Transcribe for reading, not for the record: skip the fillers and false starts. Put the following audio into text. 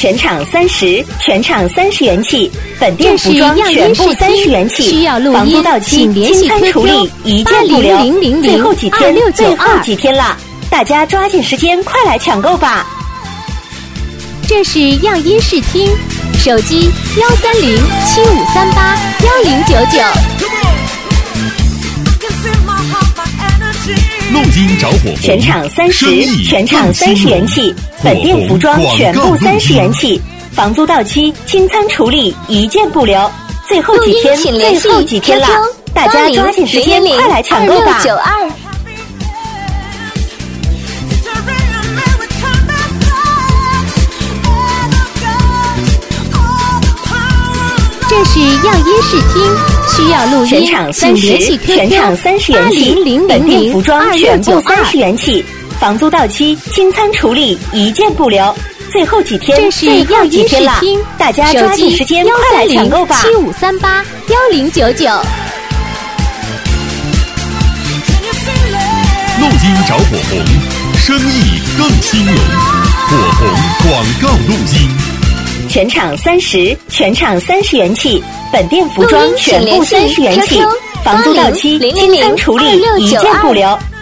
全场30，全场30元起，本店服装全部30元起， 需要录音， 房租到期清仓处理，一件不留。最后几天，最后几天了，大家抓紧时间，快来抢购吧！ 这是样音视听，手机13075381099。 陆金着火红， 全场30，全场30元起，本店服装全部30元起，房租到期清仓处理，一件不留。最后几天，最后几天了，大家抓紧时间，快来抢购吧！ 这是样音视听，需要录音， 全场30，全场30元起，本店服装全部30元起，房租到期清仓处理，一件不留。最后几天， 这是样音视听， 大家抓紧时间，快来抢购吧 ！13075381099。 陆金着火红，生意更兴隆，火红广告陆金。 全场30，全场30元起，本店服装全部30元起，房租到期清仓处理，一件不留。